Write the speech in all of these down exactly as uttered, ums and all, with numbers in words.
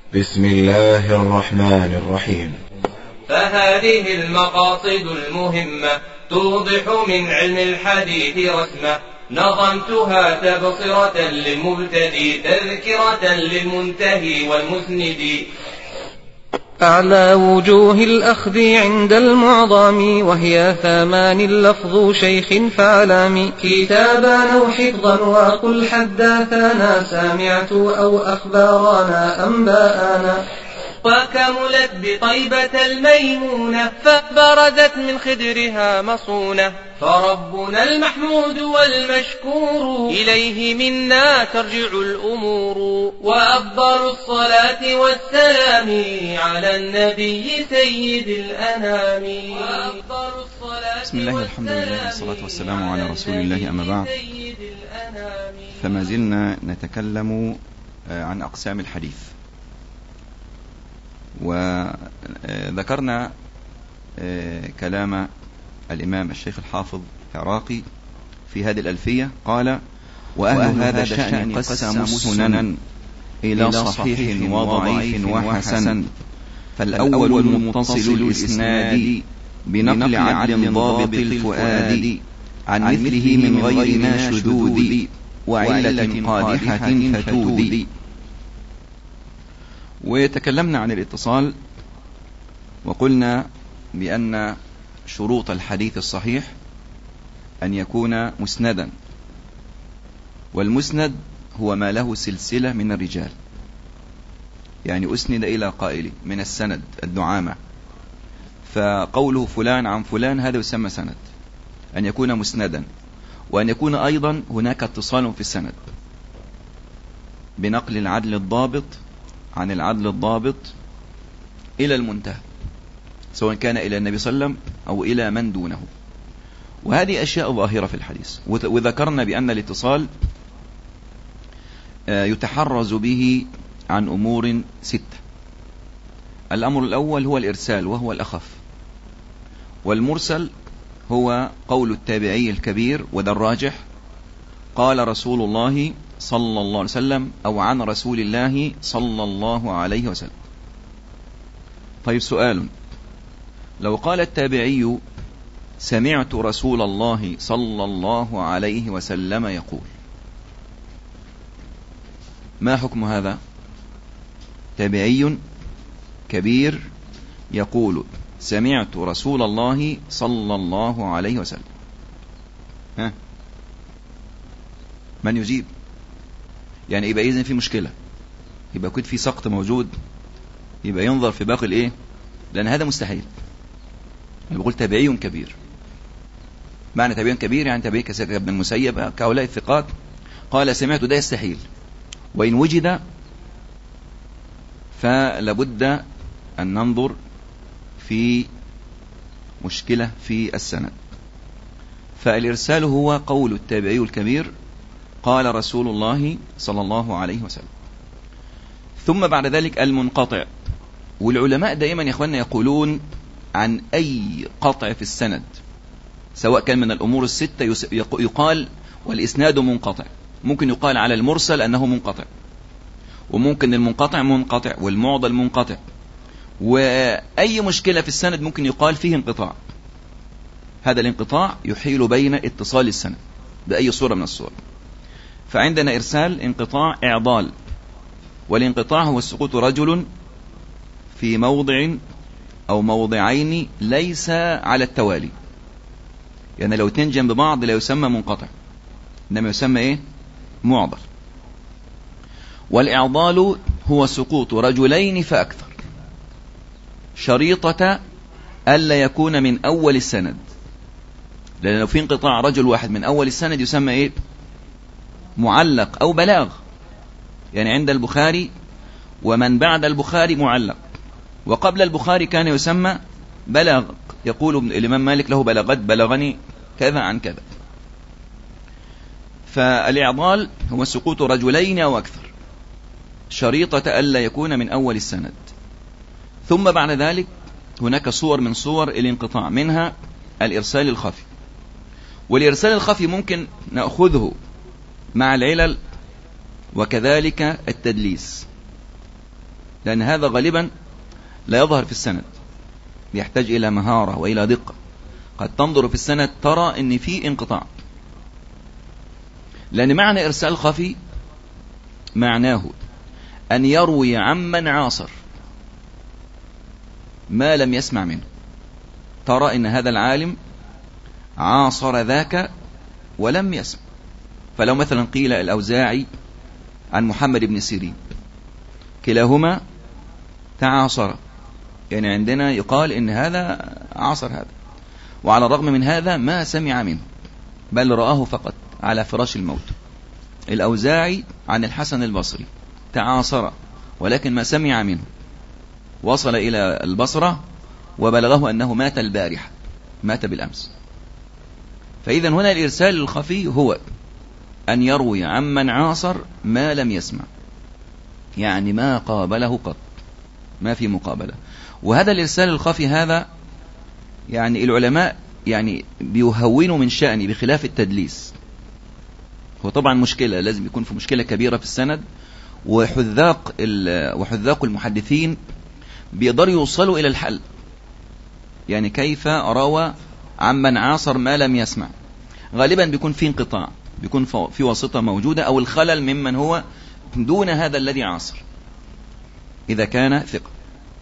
بسم الله الرحمن الرحيم. فهذه المقاصد المهمة توضح من علم الحديث رسمة، نظمتها تبصرة للمبتدي تذكرة للمنتهي والمسند. أعلى وجوه الأخذ عند المعظم وهي ثمان لفظ شيخ فعلام، كتابا أو حفظا وقل حدثنا سمعت أو أخبارنا أنباءنا. وكملت بطيبة الميمونة فبرزت من خدرها مصونة، فربنا المحمود والمشكور إليه منا ترجع الأمور. وأفضل الصلاة والسلام على النبي سيد الأنام. بسم الله والحمد لله والصلاة والسلام على رسول الله، أما بعد، فما زلنا نتكلم عن أقسام الحديث، وذكرنا كلام الإمام الشيخ الحافظ العراقي في هذه الألفية. قال: وأهل هذا الشأن قسموا السنن إلى صحيح وضعيف وحسن، فالأول متصل الإسناد بنقل عدل ضابط الفؤاد عن مثله من غير ما شذوذ وعلة قادحة فتوذ. وتكلمنا عن الاتصال، وقلنا بأن شروط الحديث الصحيح أن يكون مسندا، والمسند هو ما له سلسلة من الرجال، يعني أسند إلى قائل من السند الدعامة، فقوله فلان عن فلان هذا يسمى سند، أن يكون مسندا، وأن يكون أيضا هناك اتصال في السند بنقل العدل الضابط عن العدل الضابط إلى المنتهى، سواء كان إلى النبي صلى الله عليه وسلم أو إلى من دونه. وهذه أشياء ظاهرة في الحديث، وذكرنا بأن الاتصال يتحرز به عن أمور ستة. الأمر الأول هو الإرسال، وهو الأخف، والمرسل هو قول التابعي الكبير، وده الراجح، قال رسول الله صلى الله عليه وسلم أو عن رسول الله صلى الله عليه وسلم. طيب، سؤال: لو قال التابعي سمعت رسول الله صلى الله عليه وسلم يقول، ما حكم هذا؟ تابعي كبير يقول سمعت رسول الله صلى الله عليه وسلم، ها؟ من يجيب؟ يعني يبقى إذن في مشكلة، يبقى كنت في سقط موجود، يبقى ينظر في باقي الايه، لأن هذا مستحيل. أنا بقول تابعي كبير، معنى تابعي كبير يعني تابعي كسيد ابن المسيب كهؤلاء الثقات قال سمعت، ده يستحيل، وإن وجد فلابد أن ننظر في مشكلة في السند. فالإرسال هو قول التابعي الكبير قال رسول الله صلى الله عليه وسلم. ثم بعد ذلك المنقطع، والعلماء دائما يا اخواننا يقولون عن أي قطع في السند سواء كان من الأمور الستة يقال والإسناد منقطع. ممكن يقال على المرسل أنه منقطع، وممكن المنقطع منقطع، والمعضل منقطع، وأي مشكلة في السند ممكن يقال فيه انقطاع. هذا الانقطاع يحيل بين اتصال السند بأي صورة من الصور. فعندنا إرسال، انقطاع، إعضال. والانقطاع هو سقوط رجل في موضع أو موضعين ليس على التوالي، يعني لو اتنين جنب بعض لا يسمى منقطع، إنما يسمى إيه؟ معضل. والإعضال هو سقوط رجلين فأكثر، شريطة ألا يكون من أول السند، لأن لو في انقطاع رجل واحد من أول السند يسمى إيه؟ معلق أو بلاغ. يعني عند البخاري ومن بعد البخاري معلق، وقبل البخاري كان يسمى بلاغ، يقول الإمام مالك له بلغت بلغني كذا عن كذا. فالإعضال هو سقوط رجلين أو أكثر، شريطة ألا يكون من أول السند. ثم بعد ذلك هناك صور من صور الانقطاع، منها الإرسال الخفي. والإرسال الخفي ممكن نأخذه مع العلل وكذلك التدليس، لأن هذا غالبا لا يظهر في السند، يحتاج إلى مهارة وإلى دقة. قد تنظر في السند ترى أن في انقطاع، لأن معنى إرسال خفي معناه أن يروي عمن عاصر ما لم يسمع منه. ترى أن هذا العالم عاصر ذاك ولم يسمع. فلو مثلا قيل الأوزاعي عن محمد بن سيرين، كلاهما تعاصر، يعني عندنا يقال إن هذا عاصر هذا، وعلى الرغم من هذا ما سمع منه بل رآه فقط على فراش الموت. الأوزاعي عن الحسن البصري تعاصر ولكن ما سمع منه، وصل إلى البصرة وبلغه أنه مات البارحة، مات بالأمس. فإذا هنا الإرسال الخفي هو أن يروي عمن عاصر ما لم يسمع، يعني ما قابله قط، ما في مقابلة. وهذا الإرسال الخفي هذا يعني العلماء يعني بيهونوا من شأنه بخلاف التدليس. هو طبعا مشكلة، لازم يكون في مشكلة كبيرة في السند، وحذاق وحذاق المحدثين بيقدروا يوصلوا إلى الحل. يعني كيف روى عمن عاصر ما لم يسمع؟ غالبا بيكون في انقطاع، بيكون في واسطة موجودة أو الخلل ممن هو دون هذا الذي عاصر إذا كان ثقة.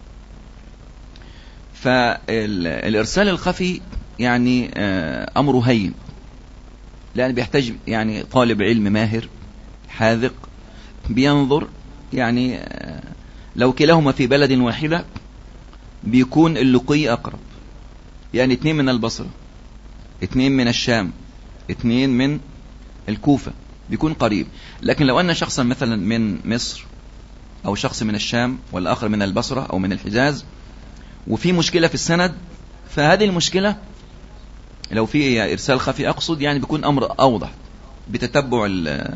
فالإرسال الخفي يعني أمر هين، لأن بيحتاج يعني طالب علم ماهر حاذق بينظر. يعني لو كلاهما في بلد واحدة بيكون اللقي أقرب، يعني اثنين من البصرة، اثنين من الشام، اثنين من الكوفة، بيكون قريب. لكن لو أن شخصا مثلا من مصر أو شخص من الشام والآخر من البصرة أو من الحجاز وفي مشكلة في السند، فهذه المشكلة لو في إرسال خفي أقصد يعني بيكون أمر أوضح بتتبع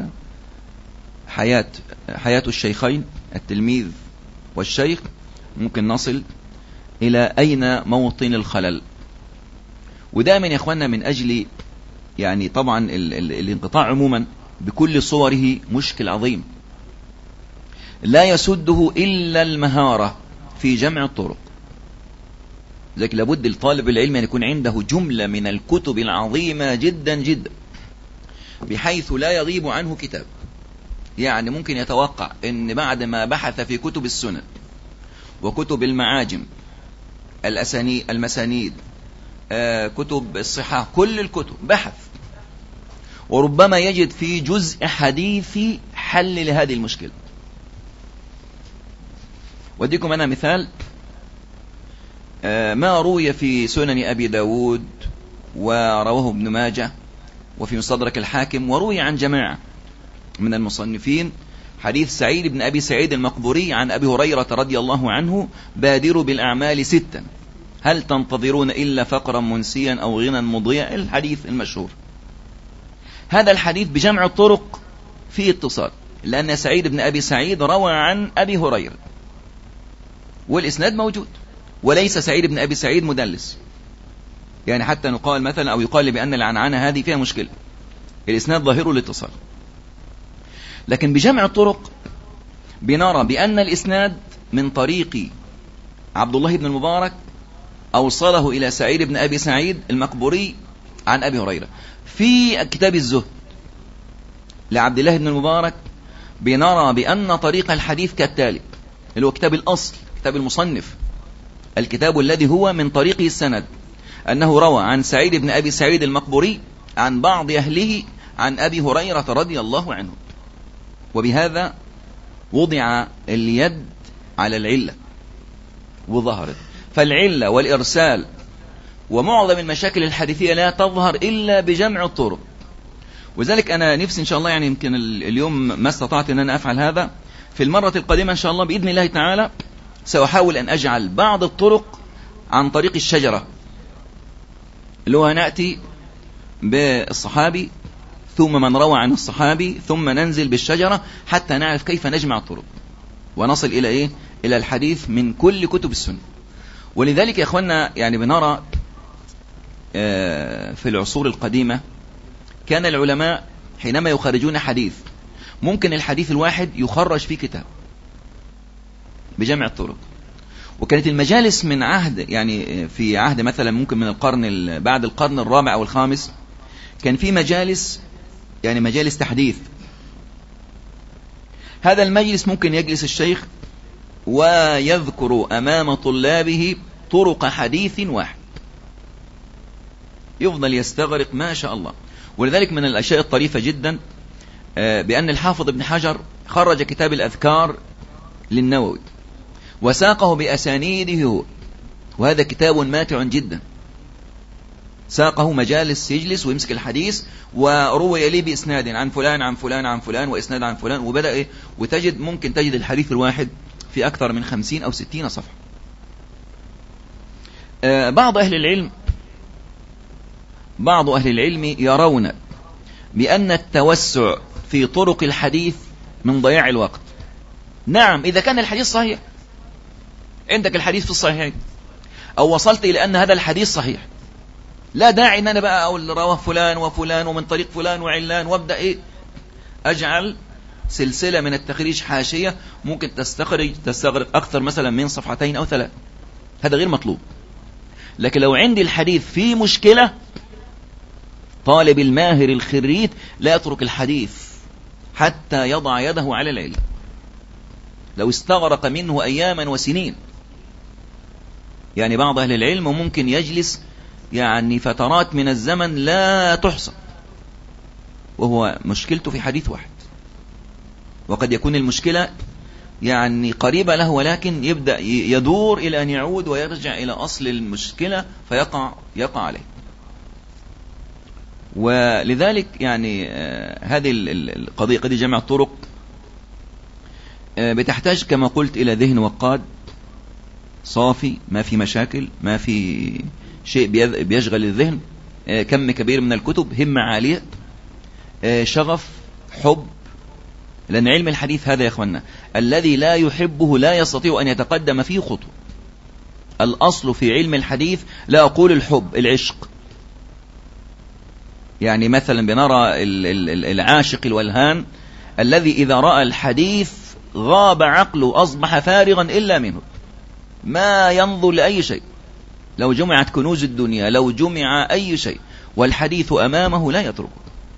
حياة حياة الشيخين التلميذ والشيخ، ممكن نصل إلى أين موطن الخلل. ودائما يا أخوانا من أجل يعني طبعا ال ال الانقطاع عموما بكل صوره مشكل عظيم لا يسده إلا المهارة في جمع الطرق. لذلك لابد لطالب العلم أن يكون عنده جملة من الكتب العظيمة جدا جدا بحيث لا يغيب عنه كتاب. يعني ممكن يتوقع أن بعد ما بحث في كتب السنن وكتب المعاجم الأساني المسانيد آه كتب الصحاح، كل الكتب بحث، وربما يجد في جزء حديثي حل لهذه المشكلة. وديكم أنا مثال آه ما روي في سنن أبي داود ورواه ابن ماجه وفي مستدرك الحاكم، وروي عن جماعة من المصنفين حديث سعيد بن أبي سعيد المقبوري عن أبي هريرة رضي الله عنه: بادروا بالأعمال ستا هل تنتظرون إلا فقرا منسيا أو غنى مضيع. الحديث المشهور هذا الحديث بجمع الطرق فيه اتصال، لأن سعيد بن أبي سعيد روى عن أبي هريرة والإسناد موجود، وليس سعيد بن أبي سعيد مدلس. يعني حتى نقال مثلا أو يقال بأن العنعنة هذه فيها مشكلة، الإسناد ظاهره الاتصال. لكن بجمع الطرق بنرى بأن الإسناد من طريق عبد الله بن المبارك أوصله إلى سعيد بن أبي سعيد المقبوري عن أبي هريرة. في كتاب الزهد لعبد الله بن المبارك بنرى بأن طريق الحديث كالتالي، اللي هو كتاب الأصل، كتاب المصنف، الكتاب الذي هو من طريقه السند، أنه روى عن سعيد بن أبي سعيد المقبوري عن بعض أهله عن أبي هريرة رضي الله عنه. وبهذا وضع اليد على العلة وظهرت. فالعلة والإرسال ومعظم المشاكل الحديثية لا تظهر إلا بجمع الطرق. وذلك أنا نفسي إن شاء الله، يعني يمكن اليوم ما استطعت أن أنا أفعل هذا، في المرة القادمة إن شاء الله بإذن الله تعالى سأحاول أن أجعل بعض الطرق عن طريق الشجرة، اللي هو نأتي بالصحابي ثم من روى عن الصحابي ثم ننزل بالشجرة حتى نعرف كيف نجمع الطرق ونصل إلى إيه؟ إلى الحديث من كل كتب السنة. ولذلك يا أخوانا يعني بنرى في العصور القديمة كان العلماء حينما يخرجون حديث ممكن الحديث الواحد يخرج في كتاب بجمع الطرق. وكانت المجالس من عهد، يعني في عهد مثلا ممكن من القرن بعد القرن الرابع أو الخامس، كان في مجالس، يعني مجالس تحديث. هذا المجلس ممكن يجلس الشيخ ويذكر أمام طلابه طرق حديث واحد، يفضل يستغرق ما شاء الله. ولذلك من الأشياء الطريفة جدا بأن الحافظ ابن حجر خرج كتاب الأذكار للنووي وساقه بأسانيده هو، وهذا كتاب ماتع جدا. ساقه مجالس يجلس ويمسك الحديث وروي إليه بإسناد عن فلان عن فلان عن فلان وإسناد عن فلان، وبدأ إيه، وتجد ممكن تجد الحديث الواحد في أكثر من خمسين أو ستين صفحة. آه بعض أهل العلم بعض أهل العلم يرون بأن التوسع في طرق الحديث من ضياع الوقت. نعم، إذا كان الحديث صحيح، عندك الحديث في الصحيحين، أو وصلت إلى أن هذا الحديث صحيح، لا داعي أن أنا بقى أقول رواه فلان وفلان ومن طريق فلان وعلان، وابدأ إيه أجعل سلسلة من التخريج حاشية ممكن تستخرج تستغرق أكثر مثلا من صفحتين أو ثلاث. هذا غير مطلوب. لكن لو عندي الحديث فيه مشكلة، طالب الماهر الخريت لا يترك الحديث حتى يضع يده على العلم، لو استغرق منه أياما وسنين. يعني بعض أهل العلم ممكن يجلس يعني فترات من الزمن لا تحصى وهو مشكلته في حديث واحد، وقد يكون المشكلة يعني قريبة له، ولكن يبدأ يدور إلى أن يعود ويرجع إلى أصل المشكلة فيقع يقع عليه. ولذلك يعني آه هذه القضية قضية جمع الطرق آه بتحتاج كما قلت إلى ذهن وقاد صافي، ما في مشاكل، ما في شيء بيشغل الذهن، آه كم كبير من الكتب، همة عالية، آه شغف، حب. لأن علم الحديث هذا يا أخوانا الذي لا يحبه لا يستطيع أن يتقدم فيه خطوة. الأصل في علم الحديث لا أقول الحب، العشق. يعني مثلا بنرى العاشق الولهان الذي إذا رأى الحديث غاب عقله، أصبح فارغا إلا منه، ما ينظر لأي شيء. لو جمعت كنوز الدنيا، لو جمع أي شيء والحديث أمامه لا يتركه.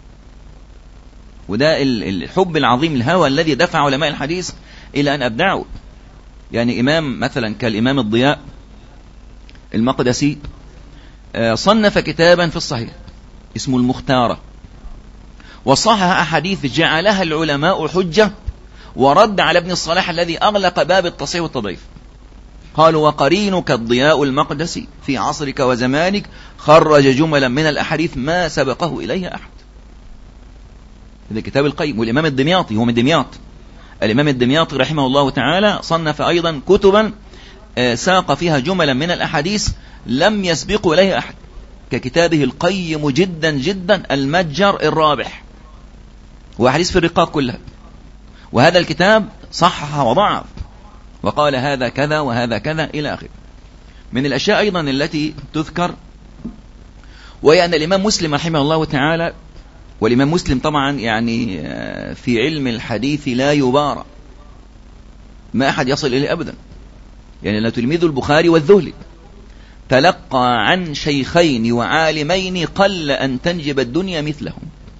وده الحب العظيم، الهوى الذي دفع علماء الحديث إلى أن أبدعوا. يعني إمام مثلا كالإمام الضياء المقدسي صنف كتابا في الصحيح اسمه المختارة، وصحح أحاديث جعلها العلماء حجة، ورد على ابن الصلاح الذي أغلق باب التصحيح والتضعيف. قالوا وقرينك الضياء المقدسي في عصرك وزمانك خرج جملا من الأحاديث ما سبقه إليها أحد. هذا كتاب القيم. والإمام الدمياطي هو من دمياط، الإمام الدمياطي رحمه الله تعالى صنف أيضا كتبا ساق فيها جملا من الأحاديث لم يسبقه إليها أحد، ككتابه القيم جدا جدا المتجر الرابح، وحديث في الرقاق كلها. وهذا الكتاب صحح وضعف وقال هذا كذا وهذا كذا إلى آخره. من الأشياء أيضا التي تذكر وهي أن الإمام مسلم رحمه الله تعالى، والإمام مسلم طبعا يعني في علم الحديث لا يبارى، ما أحد يصل إليه أبدا. يعني لا تلميذ البخاري والذهلي تلقى عن شيخين وعالمين قل أن تنجب الدنيا مثلهم.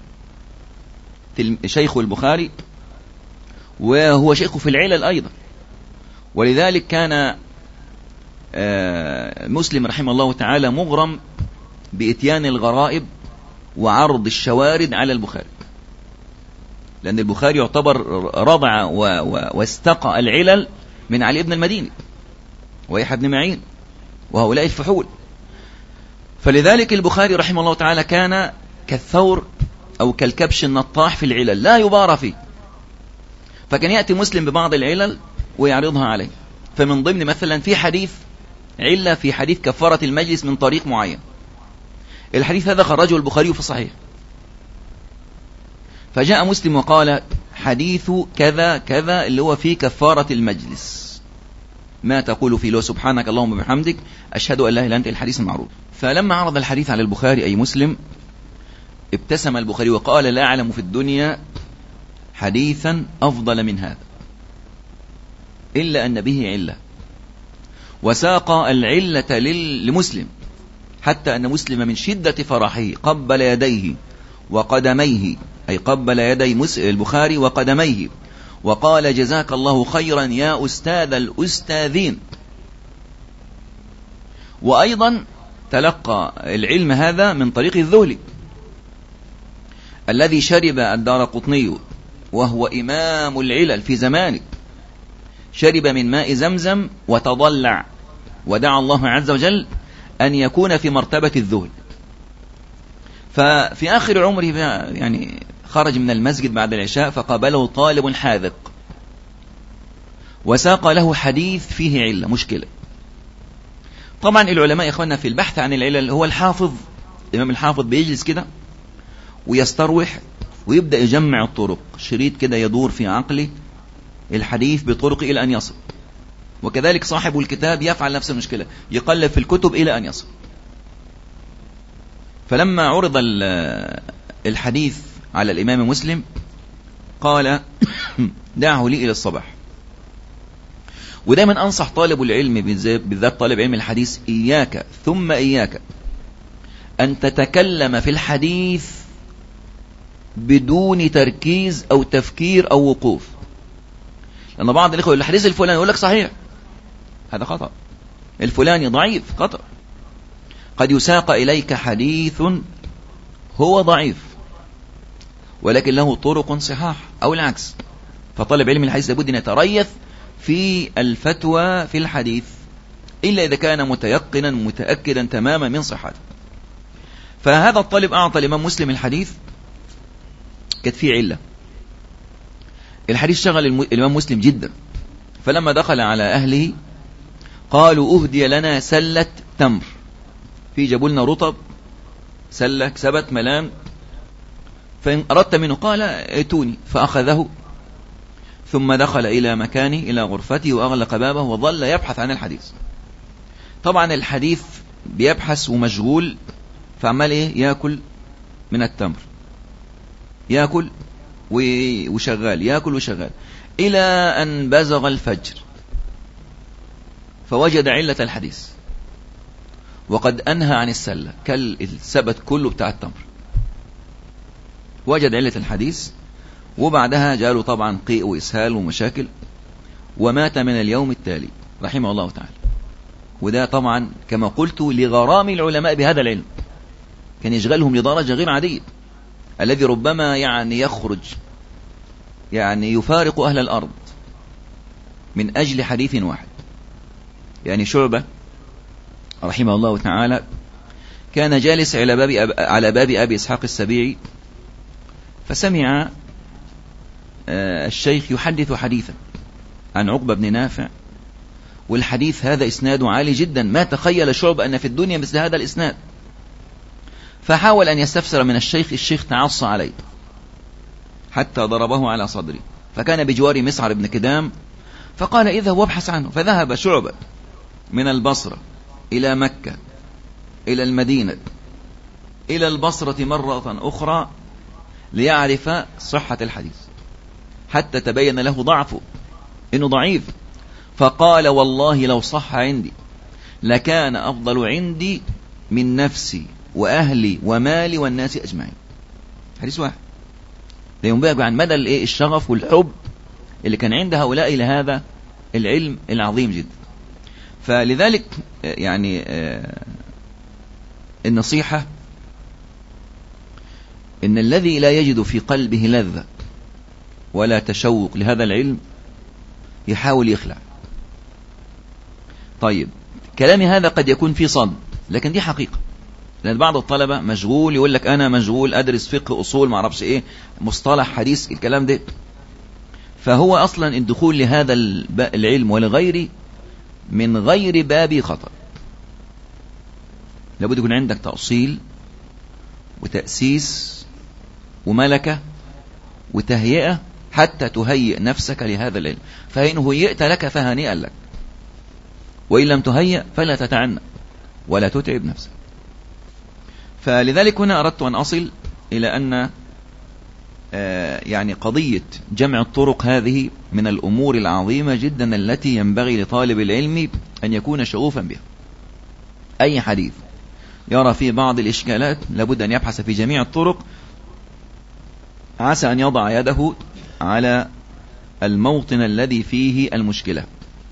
شيخ البخاري وهو شيخ في العلل أيضا. ولذلك كان مسلم رحمه الله تعالى مغرم بإتيان الغرائب وعرض الشوارد على البخاري، لأن البخاري يعتبر رضع واستقى العلل من علي بن المديني ويحيى بن معين وهؤلاء الفحول. فلذلك البخاري رحمه الله تعالى كان كالثور أو كالكبش النطاح في العلل لا يبارى فيه. فكان يأتي مسلم ببعض العلل ويعرضها عليه. فمن ضمن مثلا في حديث علة في حديث كفارة المجلس من طريق معين، الحديث هذا خرجه البخاري في الصحيح، فجاء مسلم وقال حديث كذا كذا اللي هو في كفارة المجلس، ما تقول فيه؟ لو سبحانك اللهم وبحمدك أشهد أن لا إله إلا أنت، الحديث المعروف. فلما عرض الحديث على البخاري أي مسلم ابتسم البخاري وقال لا أعلم في الدنيا حديثا أفضل من هذا. إلا أن به علة، وساق العلة لمسلم حتى أن مسلم من شدة فرحه قبل يديه وقدميه، أي قبل يدي البخاري وقدميه، وقال جزاك الله خيرا يا أستاذ الأستاذين. وأيضا تلقى العلم هذا من طريق الذهلي الذي شرب الدارقطني وهو إمام العلل في زمانه، شرب من ماء زمزم وتضلع، ودعا الله عز وجل أن يكون في مرتبة الذهل. ففي آخر عمره يعني خرج من المسجد بعد العشاء فقابله طالب حاذق وساق له حديث فيه علة مشكلة. طبعا العلماء يا إخواننا في البحث عن العلل، هو الحافظ الإمام الحافظ بيجلس كده ويستروح ويبدأ يجمع الطرق، شريط كده يدور في عقله الحديث بطرق إلى أن يصل. وكذلك صاحب الكتاب يفعل نفس المشكلة، يقلب في الكتب إلى أن يصل. فلما عرض الحديث على الإمام مسلم قال دعه لي إلى الصباح. ودائما أنصح طالب العلم بالذات طالب علم الحديث إياك ثم إياك أن تتكلم في الحديث بدون تركيز أو تفكير أو وقوف، لأن بعض الإخوة الحديث الفلاني يقول لك صحيح، هذا خطأ. الفلاني ضعيف، خطأ. قد يساق إليك حديث هو ضعيف ولكن له طرق صحاح أو العكس. فطالب علم الحديث لابد أن يتريث في الفتوى في الحديث إلا إذا كان متيقنا متأكدا تماما من صحته. فهذا الطالب أعطى الإمام مسلم الحديث، كانت فيه علة. الحديث شغل الإمام مسلم جدا، فلما دخل على أهله قالوا أهدي لنا سلة تمر، في جابوا لنا رطب سلة سبت ملام، فإن أردت منه قال ائتوني، فأخذه ثم دخل إلى مكانه إلى غرفته وأغلق بابه وظل يبحث عن الحديث. طبعا الحديث بيبحث ومشغول، فعمال إيه يأكل من التمر، يأكل وشغال، يأكل وشغال، إلى أن بزغ الفجر فوجد علة الحديث وقد أنهى عن السلة كل السبت كله بتاع التمر. وجد علة الحديث وبعدها جاله طبعا قيء وإسهال ومشاكل، ومات من اليوم التالي رحمه الله تعالى. وده طبعا كما قلت لغرام العلماء بهذا العلم، كان يشغلهم لدرجة غير عادية، الذي ربما يعني يخرج يعني يفارق أهل الأرض من أجل حديث واحد. يعني شعبة رحمه الله تعالى كان جالس على باب أب... على باب أبي إسحاق السبيعي، فسمع الشيخ يحدث حديثا عن عقبة بن نافع، والحديث هذا إسناده عالي جدا، ما تخيل شعبة أن في الدنيا مثل هذا الإسناد. فحاول أن يستفسر من الشيخ، الشيخ تعصى عليه حتى ضربه على صدره، فكان بجوار مسعر بن كدام، فقال اذهب وابحث عنه. فذهب شعبة من البصرة إلى مكة إلى المدينة إلى البصرة مرة أخرى ليعرف صحة الحديث، حتى تبين له ضعفه إنه ضعيف. فقال والله لو صح عندي لكان أفضل عندي من نفسي وأهلي ومالي والناس أجمعين. حديث واحد، ده ينبغي عن مدى الشغف والحب اللي كان عند هؤلاء لهذا العلم العظيم جدا. فلذلك يعني النصيحة إن الذي لا يجد في قلبه لذة ولا تشوق لهذا العلم يحاول يخلع. طيب كلامي هذا قد يكون فيه صد، لكن دي حقيقة، لأن بعض الطلبة مشغول يقول لك أنا مشغول أدرس فقه أصول ما أعرفش إيه مصطلح حديث الكلام ده. فهو أصلا الدخول لهذا العلم ولغيره من غير باب خطأ. لابد يكون عندك تأصيل وتأسيس وملكة وتهيئة حتى تهيئ نفسك لهذا العلم. فإن هيئت لك فهنيئا لك، وإن لم تهيئ فلا تتعنى ولا تتعب نفسك. فلذلك هنا أردت أن أصل إلى أن يعني قضية جمع الطرق هذه من الأمور العظيمة جدا التي ينبغي لطالب العلم أن يكون شغوفا بها. أي حديث يرى فيه بعض الإشكالات لابد أن يبحث في جميع الطرق، عسى أن يضع يده على الموطن الذي فيه المشكلة.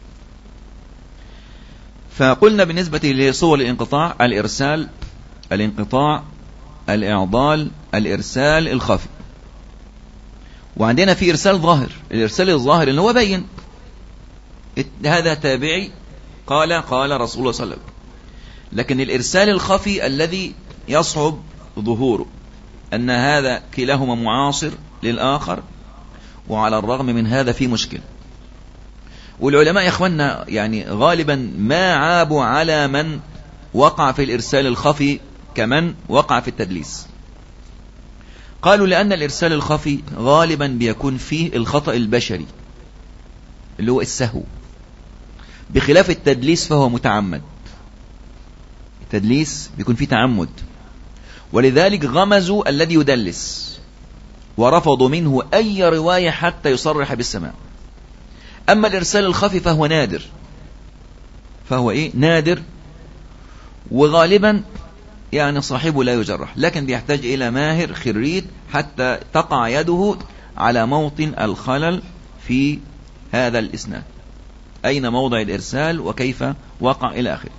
فقلنا بالنسبة لصور الانقطاع: الإرسال، الانقطاع، الإعضال، الإرسال الخفي. وعندنا في إرسال ظاهر. الإرسال الظاهر اللي هو بين هذا تابعي قال قال رسول الله صلى الله عليه وسلم. لكن الإرسال الخفي الذي يصعب ظهوره أن هذا كلاهما معاصر للآخر، وعلى الرغم من هذا في مشكلة. والعلماء يا إخوانا يعني غالبا ما عابوا على من وقع في الإرسال الخفي كمن وقع في التدليس. قالوا لأن الإرسال الخفي غالبا بيكون فيه الخطأ البشري اللي هو السهو، بخلاف التدليس فهو متعمد. التدليس بيكون فيه تعمد، ولذلك غمزوا الذي يدلس ورفضوا منه أي رواية حتى يصرح بالسماع. أما الإرسال الخفي فهو نادر، فهو إيه؟ نادر، وغالبا يعني صاحبه لا يجرح، لكن بيحتاج إلى ماهر خريج حتى تقع يده على موطن الخلل في هذا الإسناد، أين موضع الإرسال وكيف وقع إلى آخره.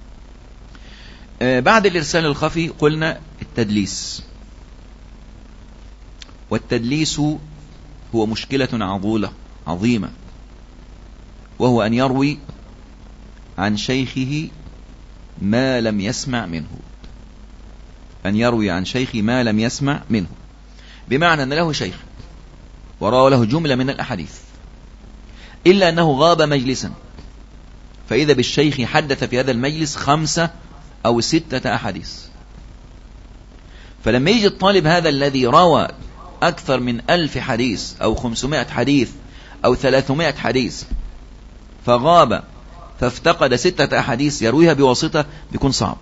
آه بعد الإرسال الخفي قلنا التدليس. والتدليس هو مشكلة عضولة عظيمة، وهو أن يروي عن شيخه ما لم يسمع منه. أن يروي عن شيخه ما لم يسمع منه، بمعنى أن له شيخ وروى له جملة من الأحاديث، إلا أنه غاب مجلسا، فإذا بالشيخ حدث في هذا المجلس خمسة أو ستة أحاديث. فلما يجي الطالب هذا الذي روى أكثر من ألف حديث أو خمسمائة حديث أو ثلاثمائة حديث فغاب فافتقد ستة أحاديث يرويها بواسطة، بيكون صعب،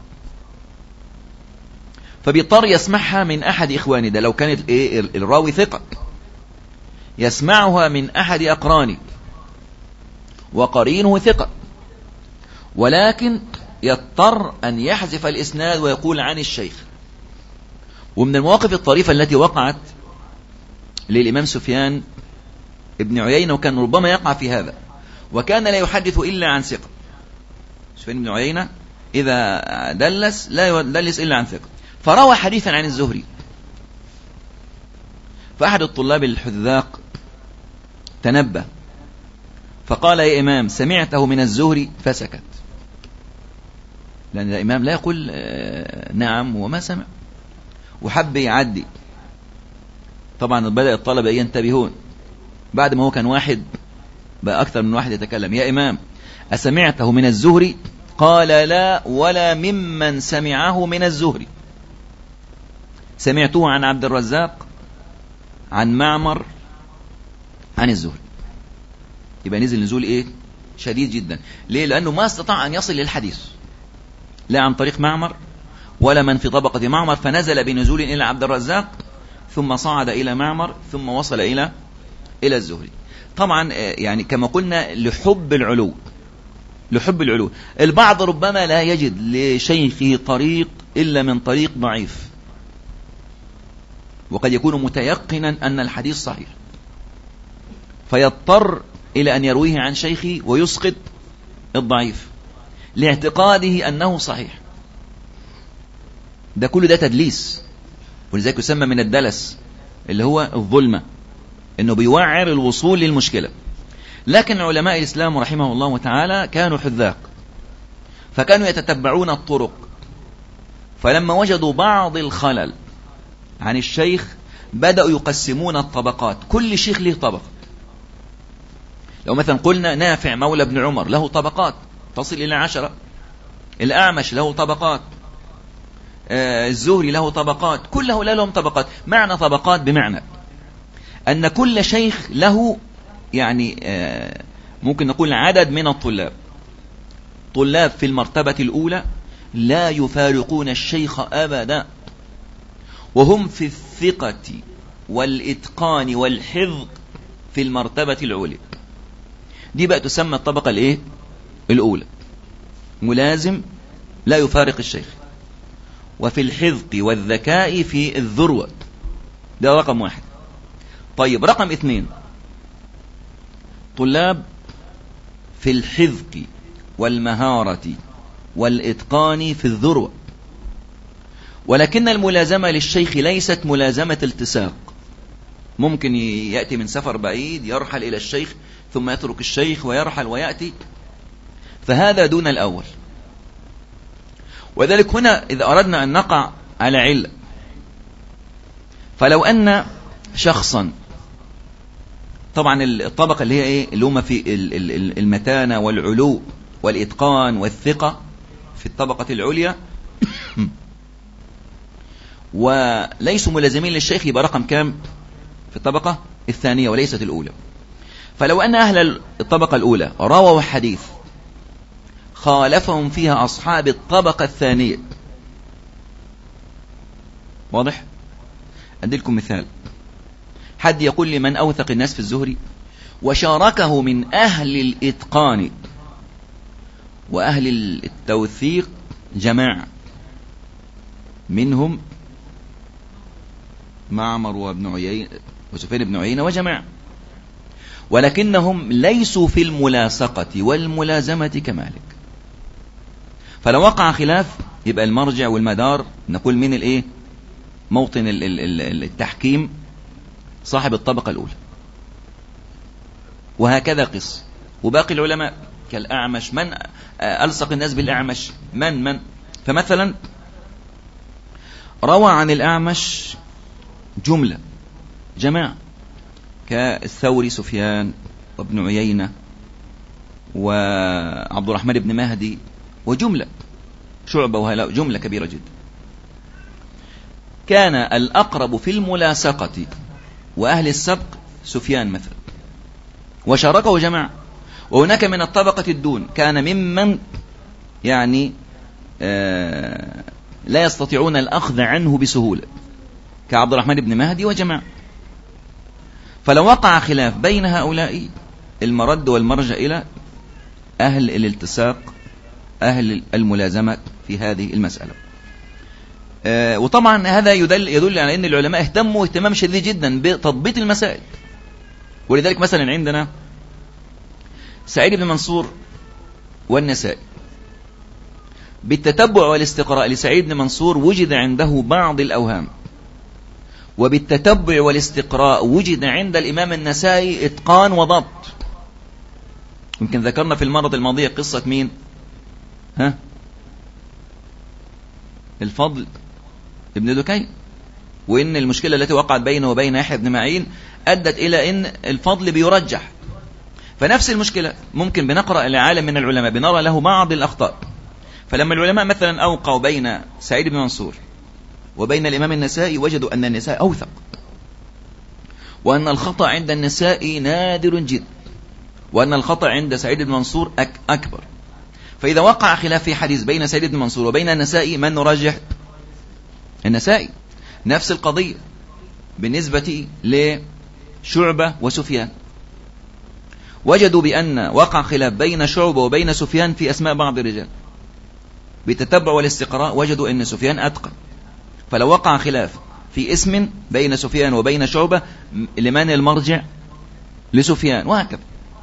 فبيضطر يسمعها من أحد إخواني. ده لو كان الراوي ثقة يسمعها من أحد أقراني وقرينه ثقة، ولكن يضطر أن يحذف الإسناد ويقول عن الشيخ. ومن المواقف الطريفة التي وقعت للإمام سفيان ابن عيينة، وكان ربما يقع في هذا، وكان لا يحدث إلا عن ثقة. سفيان بن عيينة إذا دلس لا يدلس إلا عن ثقة، فروى حديثا عن الزهري، فأحد الطلاب الحذاق تنبه فقال: يا إمام سمعته من الزهري؟ فسكت، لأن الإمام لا يقول نعم وما سمع، وحب يعدي. طبعا بدأ الطلبة ينتبهون، بعد ما هو كان واحد بقى أكثر من واحد يتكلم: يا إمام أسمعته من الزهري؟ قال: لا، ولا ممن سمعه من الزهري، سمعته عن عبد الرزاق عن معمر عن الزهري. يبقى نزل نزول إيه؟ شديد جدا. ليه؟ لأنه ما استطاع أن يصل للحديث لا عن طريق معمر ولا من في طبقة معمر، فنزل بنزول إلى عبد الرزاق ثم صعد إلى معمر ثم وصل إلى إلى الزهري. طبعا يعني كما قلنا لحب العلو، لحب العلو. البعض ربما لا يجد لشيخه طريق إلا من طريق ضعيف، وقد يكون متيقنا أن الحديث صحيح، فيضطر إلى أن يرويه عن شيخه ويسقط الضعيف لاعتقاده أنه صحيح. ده كله ده تدليس، ولذلك يسمى من الدلس اللي هو الظلمة، إنه بيوعر الوصول للمشكلة. لكن علماء الإسلام رحمه الله تعالى كانوا حذاق، فكانوا يتتبعون الطرق، فلما وجدوا بعض الخلل عن الشيخ بدأوا يقسمون الطبقات، كل شيخ له طبقة. لو مثلا قلنا نافع مولى ابن عمر له طبقات تصل إلى عشرة، الأعمش له طبقات، آه الزهري له طبقات، كله لا لهم طبقات. معنى طبقات بمعنى أن كل شيخ له يعني آه ممكن نقول عدد من الطلاب، طلاب في المرتبة الأولى لا يفارقون الشيخ أبدا، وهم في الثقة والإتقان والحفظ في المرتبة العليا. دي بقى تسمى الطبقة الايه الأولى، ملازم لا يفارق الشيخ، وفي الحفظ والذكاء في الذروة. ده رقم واحد. طيب رقم اثنين، طلاب في الحفظ والمهارة والإتقان في الذروة، ولكن الملازمة للشيخ ليست ملازمة التصاق. ممكن يأتي من سفر بعيد يرحل إلى الشيخ ثم يترك الشيخ ويرحل ويأتي، فهذا دون الأول. وذلك هنا إذا أردنا أن نقع على علة، فلو أن شخصا، طبعا الطبقة اللي هي إيه اللي هم في المتانة والعلو والإتقان والثقة في الطبقة العليا وليسوا ملازمين للشيخ، يبقى رقم كام في الطبقة الثانية وليست الأولى. فلو أن أهل الطبقة الأولى رووا حديث خالفهم فيها أصحاب الطبقة الثانية، واضح؟ أديلكم مثال. حد يقول لي من أوثق الناس في الزهري وشاركه من أهل الإتقان وأهل التوثيق جماعة، منهم معمر وابن عيينة وسفيان بن عيينة وجماعة، ولكنهم ليسوا في الملاصقة والملازمة كمالك. فلو وقع خلاف يبقى المرجع والمدار نقول من الايه موطن التحكيم صاحب الطبقة الأولى، وهكذا قص. وباقي العلماء كالأعمش، من ألصق الناس بالأعمش؟ من من فمثلا روى عن الأعمش جملة جماعة كالثوري سفيان وابن عيينة وعبد الرحمن بن مهدي وجملة شعبة وهلاء، جملة كبيرة جدا. كان الأقرب في الملاصقة وأهل السبق سفيان مثلا، وشاركه جماعة. وهناك من الطبقة الدون كان ممن يعني آه لا يستطيعون الأخذ عنه بسهولة كعبد الرحمن بن مهدي وجماعة. فلو وقع خلاف بين هؤلاء المرد والمرجع إلى أهل الالتصاق أهل الملازمة في هذه المسألة. آه وطبعا هذا يدل, يدل على أن العلماء اهتموا اهتمام شديد جدا بتضبيط المسائل. ولذلك مثلا عندنا سعيد بن منصور والنسائي، بالتتبع والاستقراء لسعيد بن منصور وجد عنده بعض الأوهام، وبالتتبع والاستقراء وجد عند الإمام النسائي إتقان وضبط. يمكن ذكرنا في المرة الماضية قصة مين؟ ها؟ الفضل ابن دكين، وإن المشكلة التي وقعت بينه وبين يحيى بن معين أدت إلى أن الفضل بيرجح. فنفس المشكلة ممكن بنقرأ لعالم من العلماء بنرى له بعض الأخطاء، فلما العلماء مثلا أوقعوا بين سعيد بن منصور وبين الإمام النسائي وجدوا أن النسائي أوثق، وأن الخطأ عند النسائي نادر جدا، وأن الخطأ عند سعيد بن منصور أك أكبر. فإذا وقع خلاف في حديث بين سعيد بن منصور وبين النسائي من نرجح؟ النسائي. نفس القضية بالنسبة لشعبة وسفيان، وجدوا بأن وقع خلاف بين شعبة وبين سفيان في أسماء بعض الرجال، بالتتبع والاستقراء وجدوا أن سفيان أتقن. فلو وقع خلاف في اسم بين سفيان وبين شعبة لمن المرجع؟ لسفيان، وهكذا.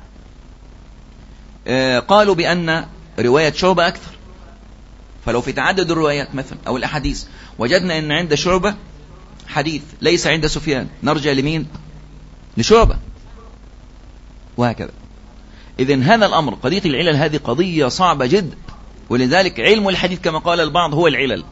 آه قالوا بأن رواية شعبة أكثر، فلو في تعدد الروايات مثلا أو الأحاديث وجدنا أن عند شعبة حديث ليس عند سفيان نرجع لمين؟ لشعبة، وهكذا. إذن هذا الأمر قضية العلل هذه قضية صعبة جدا، ولذلك علم الحديث كما قال البعض هو العلل.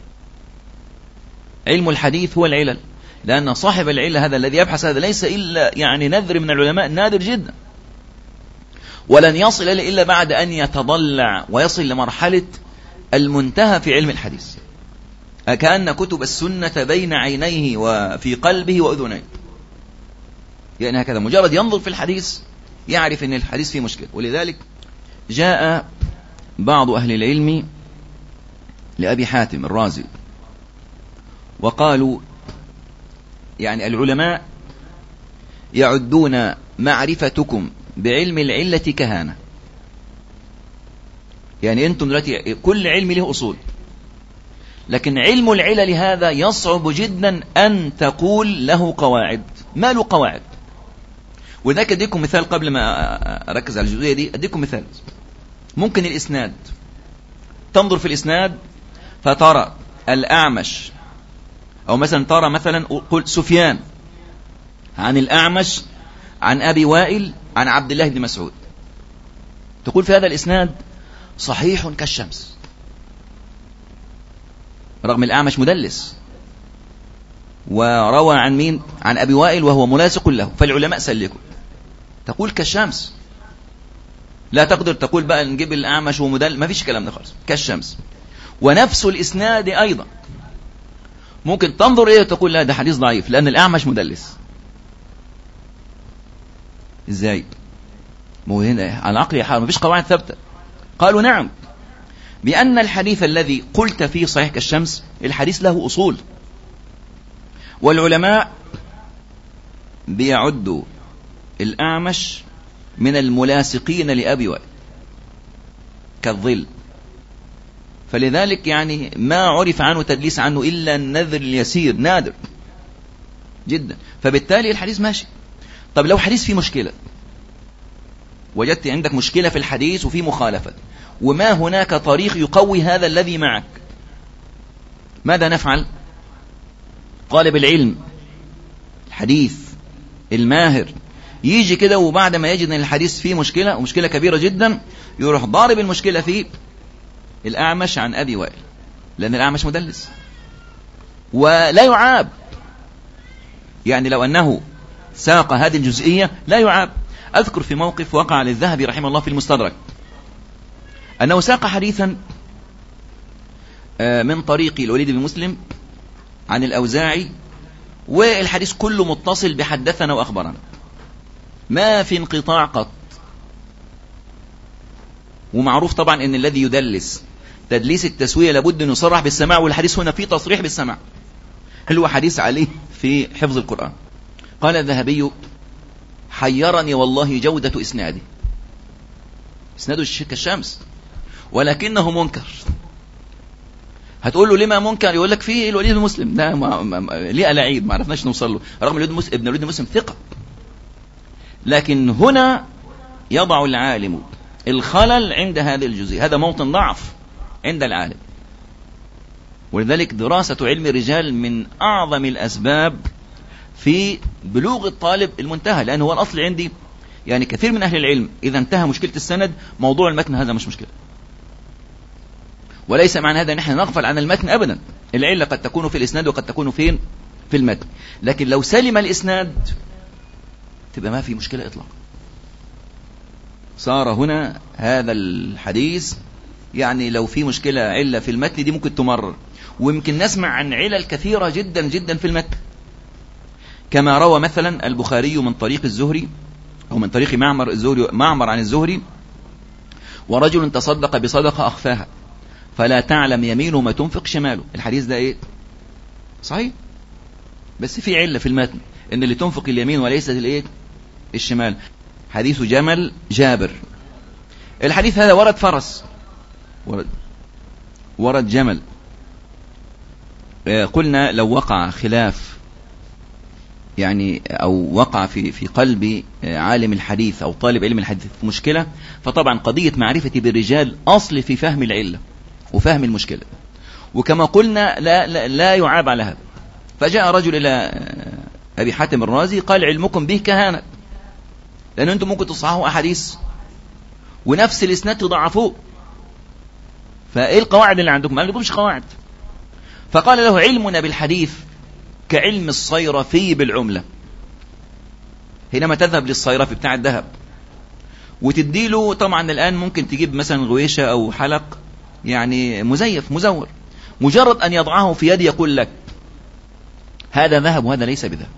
علم الحديث هو العلل، لأن صاحب العلة هذا الذي يبحث هذا ليس إلا يعني نذر من العلماء نادر جدا، ولن يصل إلا بعد أن يتضلع ويصل لمرحلة المنتهى في علم الحديث، كأن كتب السنة بين عينيه وفي قلبه وأذنيه. يعني هكذا مجرد ينظر في الحديث يعرف أن الحديث فيه مشكلة. ولذلك جاء بعض أهل العلم لأبي حاتم الرازي وقالوا يعني العلماء يعدون معرفتكم بعلم العلة كهانة. يعني أنتم دلوقتي كل علم له أصول، لكن علم العلل هذا يصعب جدا أن تقول له قواعد، ما له قواعد. وذاك أديكم مثال قبل ما أركز على الجزئية دي. أديكم مثال، ممكن الإسناد، تنظر في الإسناد فترى الأعمش، أو مثلا ترى مثلا قل سفيان عن الأعمش عن أبي وائل عن عبد الله بن مسعود، تقول في هذا الإسناد صحيح كالشمس، رغم الأعمش مدلس وروى عن مين؟ عن أبي وائل وهو ملاصق له، فالعلماء سلكوا، تقول كالشمس. لا تقدر تقول بقى نجيب الأعمش ومدلس، ما فيش كلام ده خالص، كالشمس. ونفس الإسناد أيضا ممكن تنظر إيه وتقول لا ده حديث ضعيف لأن الأعمش مدلس. إزاي؟ مو هنا على العقل يحال، ما فيش قواعد ثابتة. قالوا نعم، بأن الحديث الذي قلت فيه صحيح كالشمس الحديث له أصول، والعلماء بيعدوا الأعمش من الملاصقين لأبي وائل كالظل، فلذلك يعني ما عرف عنه تدليس عنه إلا النذر اليسير، نادر جدا، فبالتالي الحديث ماشي. طب لو حديث فيه مشكلة، وجدت عندك مشكلة في الحديث وفي مخالفة، وما هناك طريق يقوي هذا الذي معك، ماذا نفعل؟ طالب العلم الحديث الماهر يجي كده، وبعد ما يجد ان الحديث فيه مشكلة ومشكلة كبيرة جدا، يروح ضارب المشكلة في الأعمش عن أبي وائل، لأن الأعمش مدلس ولا يعاب. يعني لو أنه ساق هذه الجزئية لا يعاب. أذكر في موقف وقع للذهبي رحمه الله في المستدرك، أنه ساق حديثا من طريق الوليد بن مسلم عن الأوزاعي، والحديث كله متصل بحدثنا وأخبرنا، ما في انقطاع قط. ومعروف طبعا أن الذي يدلس تدليس التسوية لابد أن يصرح بالسماع، والحديث هنا فيه تصريح بالسماع، هل هو حديث عليه في حفظ القرآن. قال الذهبي حيرني والله جودة إسناده، إسناده كالشمس ولكنه منكر. هتقول له لما منكر؟ يقول لك فيه الوليد بن مسلم، ده ليه ألاعيب ما عرفناش نوصل له، رغم ابن الوليد بن مسلم ثقة. لكن هنا يضع العالم الخلل عند هذه الجزئية، هذا موطن ضعف عند العالم. ولذلك دراسة علم الرجال من أعظم الأسباب في بلوغ الطالب المنتهى، لأنه هو الأصل عندي. يعني كثير من أهل العلم إذا انتهى مشكلة السند، موضوع المتن هذا مش مشكلة، وليس معنى هذا نحن نغفل عن المتن أبدا. العلة قد تكون في الإسناد وقد تكون فين؟ في المتن. لكن لو سلم الإسناد تبقى ما في مشكلة إطلاقا. صار هنا هذا الحديث يعني لو في مشكلة علة في المتن دي ممكن تمرر، ويمكن نسمع عن علل كثيرة جدا جدا في المتن، كما روى مثلا البخاري من طريق الزهري أو من طريق معمر الزهري معمر عن الزهري: ورجل تصدق بصدقة أخفاها فلا تعلم يمينه ما تنفق شماله. الحديث ده إيه؟ صحيح، بس في علة في المتن إن اللي تنفق اليمين وليست الإيه؟ الشمال. حديث جمل جابر. الحديث هذا ورد فرس، ورد, ورد جمل. قلنا لو وقع خلاف يعني أو وقع في في قلب عالم الحديث أو طالب علم الحديث مشكلة، فطبعا قضية معرفتي بالرجال أصل في فهم العلة وفهم المشكلة. وكما قلنا لا, لا, لا يعاب على هذا. فجاء رجل إلى أبي حاتم الرازي قال: علمكم به كهانة، لأن أنتم ممكن تصححوا أحاديث ونفس الإسناد تضعفوه، فإيه القواعد اللي عندكم؟ ما عندكمش قواعد. فقال له: علمنا بالحديث كعلم الصيرفي بالعملة. حينما تذهب للصيرفي بتاع الذهب وتديله، طبعا الآن ممكن تجيب مثلا غويشة أو حلق يعني مزيف مزور، مجرد أن يضعه في يدي يقول لك هذا ذهب وهذا ليس بذهب،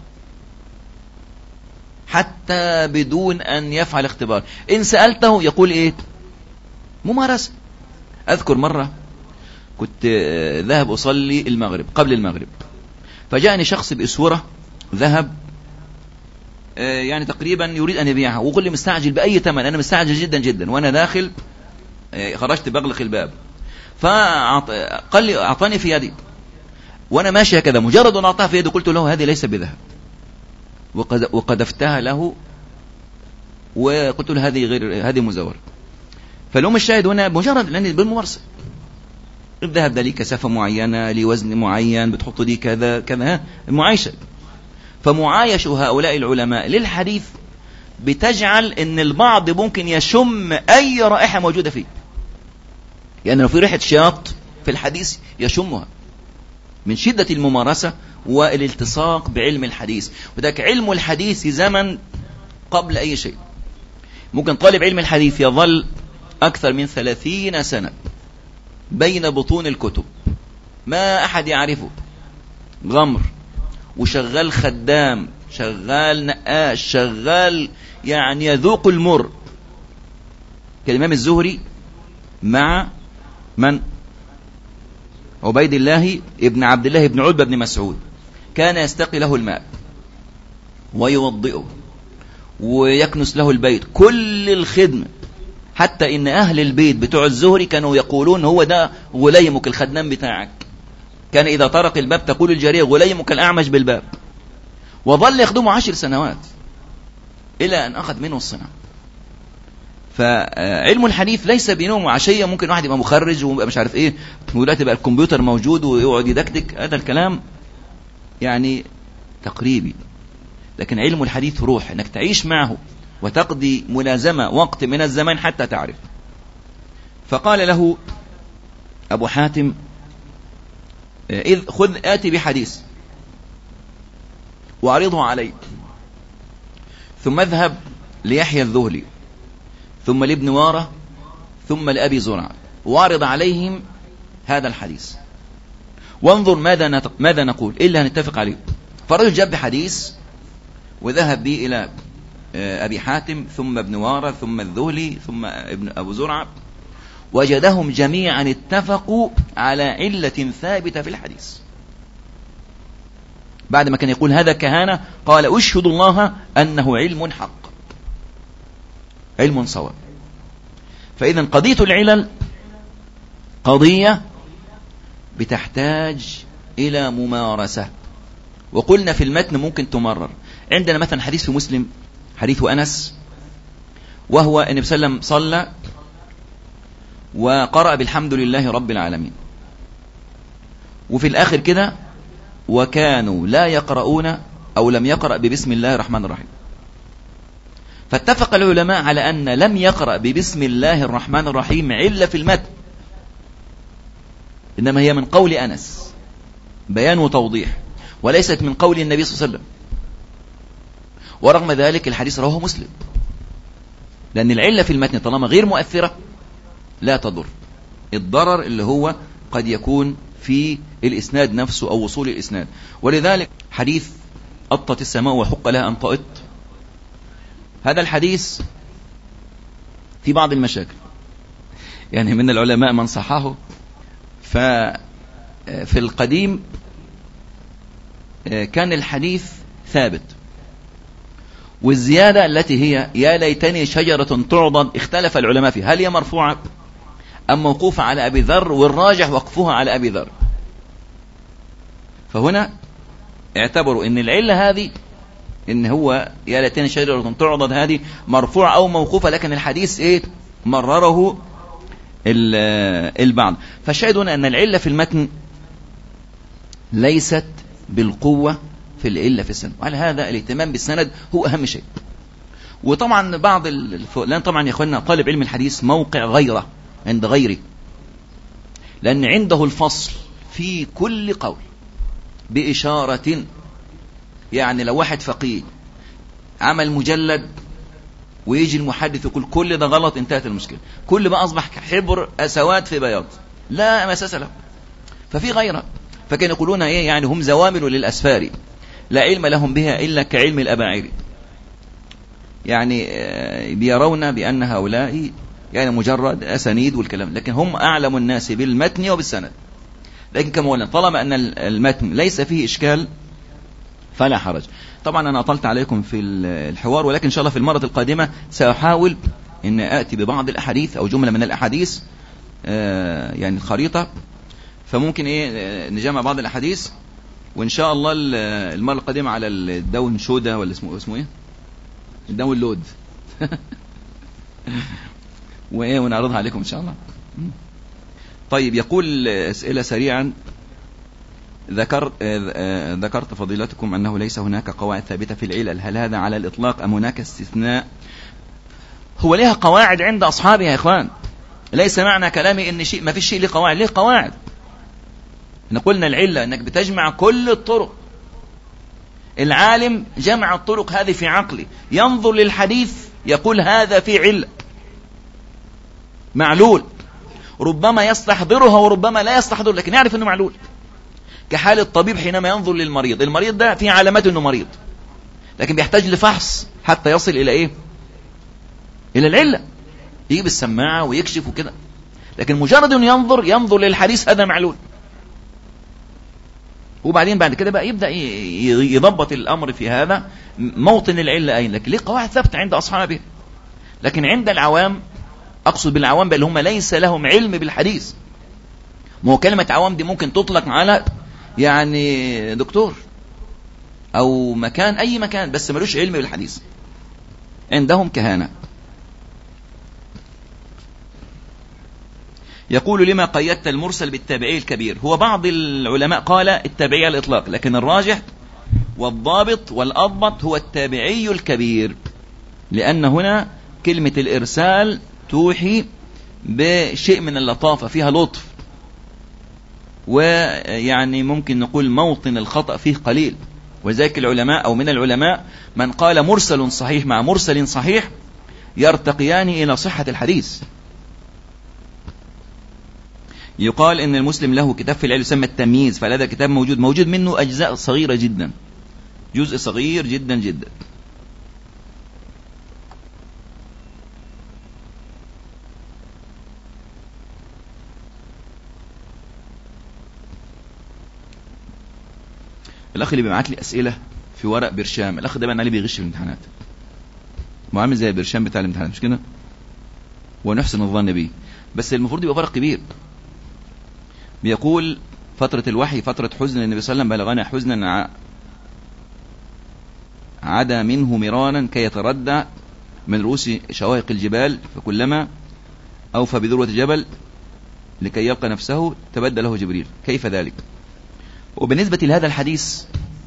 حتى بدون أن يفعل اختبار. إن سألته يقول إيه؟ ممارسة. أذكر مرة كنت ذهب أصلي المغرب قبل المغرب، فجاءني شخص بإسورة ذهب يعني تقريبا يريد أن يبيعها، وقل لي مستعجل بأي ثمن، أنا مستعجل جدا جدا، وأنا داخل خرجت بغلق الباب، فقال لي أعطاني في يدي، وأنا ماشي هكذا، مجرد أن أعطاها في يدي قلت له هذه ليس بذهب، وقذفتها له وقلت له هذه غير، هذه مزورة. فالأم الشاهد هنا مجرد لأن بالممارسة، الذهب ده ليه كثافة معينة، ليه وزن معين، بتحط دي كذا كذا، المعايشة. فمعايش هؤلاء العلماء للحديث بتجعل ان البعض ممكن يشم اي رائحة موجودة فيه، يعني لو في ريحة شياط في الحديث يشمها من شدة الممارسة والالتصاق بعلم الحديث. وذاك علم الحديث زمن قبل اي شيء. ممكن طالب علم الحديث يظل اكثر من ثلاثين سنة بين بطون الكتب ما احد يعرفه، غمر، وشغال خدام، شغال نقاش، شغال يعني يذوق المر، كالإمام الزهري مع من؟ عبيد الله ابن عبد الله ابن عتبة بن مسعود، كان يستقي له الماء ويوضئه ويكنس له البيت، كل الخدمة، حتى إن أهل البيت بتوع الزهري كانوا يقولون هو ده غليمك الخدام بتاعك. كان إذا طرق الباب تقول الجارية غليمك الأعمش بالباب. وظل يخدمه عشر سنوات إلى أن أخذ منه الصنعة. فعلم الحديث ليس بينهم وعشية ممكن واحد يبقى مخرج ومش مش عارف إيه، ودلوقتي بقى الكمبيوتر موجود ويقعد يدكتك، هذا الكلام يعني تقريبي. لكن علم الحديث روح، أنك تعيش معه وتقضي ملازمة وقت من الزمان حتى تعرف. فقال له أبو حاتم إذ خذ آتي بحديث وعرضه علي، ثم اذهب ليحيى الذهلي، ثم لابن وارة، ثم لأبي زرع، وعرض عليهم هذا الحديث، وانظر ماذا ماذا نقول إلا هنتفق عليه. فرجل جاب حديث وذهب به إلى أبي حاتم، ثم ابن وارة، ثم الذهلي، ثم ابن أبو زرع، وجدهم جميعا اتفقوا على علة ثابتة في الحديث. بعد ما كان يقول هذا كهانة، قال أشهد الله أنه علم حق، علم صواب. فإذا قضية العلل قضية بتحتاج إلى ممارسة. وقلنا في المتن ممكن تمرر. عندنا مثلا حديث في مسلم، حديث أنس، وهو النبي صلى الله عليه وسلم صلى وقرأ بالحمد لله رب العالمين، وفي الآخر كده وكانوا لا يقرؤون أو لم يقرأ ببسم الله الرحمن الرحيم. فاتفق العلماء على أن لم يقرأ ببسم الله الرحمن الرحيم علة في المتن، إنما هي من قول أنس، بيان وتوضيح، وليست من قول النبي صلى الله عليه وسلم. ورغم ذلك الحديث رواه مسلم، لأن العلة في المتن طالما غير مؤثرة لا تضر. الضرر اللي هو قد يكون في الإسناد نفسه أو وصول الإسناد. ولذلك حديث أطت السماء وحق لها أن طئت، هذا الحديث في بعض المشاكل، يعني من العلماء من صححه. ففي القديم كان الحديث ثابت، والزيادة التي هي يا ليتني شجرة تعضد اختلف العلماء فيها، هل هي مرفوعة أم موقوفة على أبي ذر، والراجح وقفها على أبي ذر. فهنا اعتبروا ان العلة هذه ان هو يا ليتني شجرة تعضد هذه مرفوعة أو موقوفة، لكن الحديث ايه مرره البعض. فشاهدون أن العلة في المتن ليست بالقوة في العلة في السند، وعلى هذا الاهتمام بالسند هو أهم شيء. وطبعا بعض الفلان طبعا يا اخواننا طالب علم الحديث موقع غيره عند غيره، لأن عنده الفصل في كل قول بإشارة. يعني لو واحد فقيه عمل مجلد ويجي المحدث يقول كل ده غلط، انتهت المشكلة، كل ما أصبح حبر سواد في بياض، لا مساس له. ففي غيره، فكانوا يقولون ايه يعني هم زوامل للأسفار لا علم لهم بها إلا كعلم الأباعير، يعني بيرون بأن هؤلاء يعني مجرد أسانيد والكلام، لكن هم أعلم الناس بالمتن وبالسند. لكن كما قلنا طالما أن المتن ليس فيه إشكال فلا حرج. طبعا أنا أطلت عليكم في الحوار، ولكن إن شاء الله في المرة القادمة سأحاول أن آتي ببعض الأحاديث أو جملة من الأحاديث آه يعني الخريطة، فممكن إيه نجمع بعض الأحاديث، وإن شاء الله المرة القادمة على الداون شودا ولا اسمه اسمه إيه الداون لود وإيه ونعرضها عليكم إن شاء الله. طيب، يقول أسئلة سريعا. ذكر ذكرت فضيلتكم أنه ليس هناك قواعد ثابتة في العلل، هل هذا على الإطلاق أم هناك استثناء؟ هو لها قواعد عند أصحابها يا إخوان، ليس معنى كلامي إن شيء ما في شيء له قواعد، له قواعد. نقولنا العلة أنك بتجمع كل الطرق. العالم جمع الطرق هذه في عقله، ينظر للحديث يقول هذا في علة معلول، ربما يستحضرها وربما لا يستحضر، لكن يعرف أنه معلول. كحال الطبيب حينما ينظر للمريض، المريض ده فيه علامات أنه مريض، لكن بيحتاج لفحص حتى يصل إلى إيه؟ إلى العلة، يجيب السماعة ويكشف وكده. لكن مجرد أنه ينظر ينظر للحديث هذا معلول، وبعدين بعد كده بقى يبدأ يضبط الأمر في هذا موطن العلة أين. لكن ليه قواعد ثابتة عند أصحابه، لكن عند العوام، أقصد بالعوام بل هم ليس لهم علم بالحديث. ما هو كلمة عوام دي ممكن تطلق على يعني دكتور أو مكان، أي مكان، بس ملوش علم بالحديث، عندهم كهانة. يقول لما قيدت المرسل بالتابعي الكبير؟ هو بعض العلماء قال التابعي على الإطلاق، لكن الراجح والضابط والأضبط هو التابعي الكبير، لأن هنا كلمة الإرسال توحي بشيء من اللطافة، فيها لطف، ويعني ممكن نقول موطن الخطأ فيه قليل. وذلك العلماء أو من العلماء من قال مرسل صحيح مع مرسل صحيح يرتقيان إلى صحة الحديث. يقال إن المسلم له كتاب في العلم يسمى التمييز، فهذا الكتاب موجود موجود منه أجزاء صغيرة جدا، جزء صغير جدا جدا. الأخ اللي بيبعت لي أسئلة في ورق برشام، الأخ ده بقى عليه بيغش في الامتحانات، ما عامل زي البرشام بتاع الامتحانات، مش كده؟ ونحسن الظن به، بس المفروض يبقى فرق كبير. بيقول فترة الوحي فترة حزن النبي صلى الله عليه وسلم، بلغنا حزنا عدا منه مرارا كي يتردى من رؤوس شواهق الجبال، فكلما أوفى بذروة جبل لكي يلقى نفسه تبدى له جبريل، كيف ذلك؟ وبالنسبة لهذا الحديث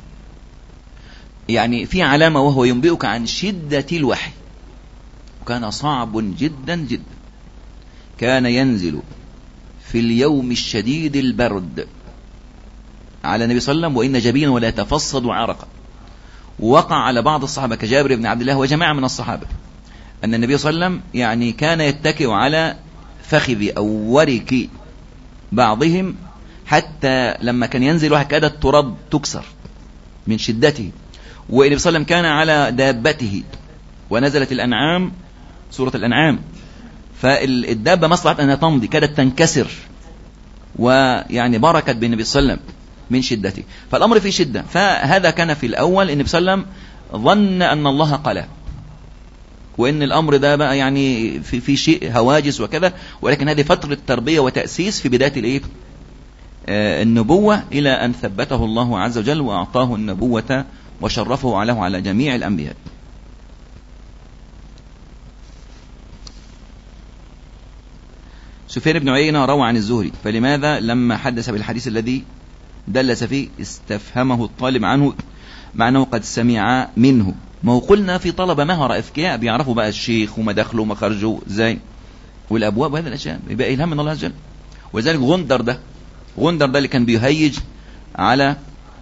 يعني في علامة، وهو ينبئك عن شدة الوحي، وكان صعب جدا جدا، كان ينزل في اليوم الشديد البرد على النبي صلى الله عليه وسلم، وإن جبينا ولا يتفصد عرقا. ووقع على بعض الصحابة كجابر بن عبد الله وجماعة من الصحابة أن النبي صلى الله عليه وسلم يعني كان يتكئ على فخذ أو ورك بعضهم، حتى لما كان ينزل هكذا التراب تكسر من شدته. والنبي صلى الله عليه وسلم كان على دابته، ونزلت الأنعام سورة الأنعام، فالدابة مصلحة أنها تمضي، كادت تنكسر، ويعني بركت بالنبي صلى الله عليه وسلم من شدته، فالأمر في شدة. فهذا كان في الأول النبي صلى الله عليه وسلم ظن أن الله قال، وإن الأمر ده بقى يعني في, في شيء هواجس وكذا، ولكن هذه فترة تربية وتأسيس في بداية الإيه؟ آه النبوة، إلى أن ثبته الله عز وجل وأعطاه النبوة وشرفه عليه على جميع الأنبياء. سفيان بن عيينة روى عن الزهري، فلماذا لما حدث بالحديث الذي دلس فيه استفهمه الطالب عنه مع أنه قد سمع منه؟ ما هو قلنا في طلبة مهرة أذكياء بيعرفوا بقى الشيخ ومداخله ومخرجه زي والأبواب وهذا الأشياء، يبقى إلهام من الله عز وجل. وذلك غندر ده غندر ده اللي كان بيهيج على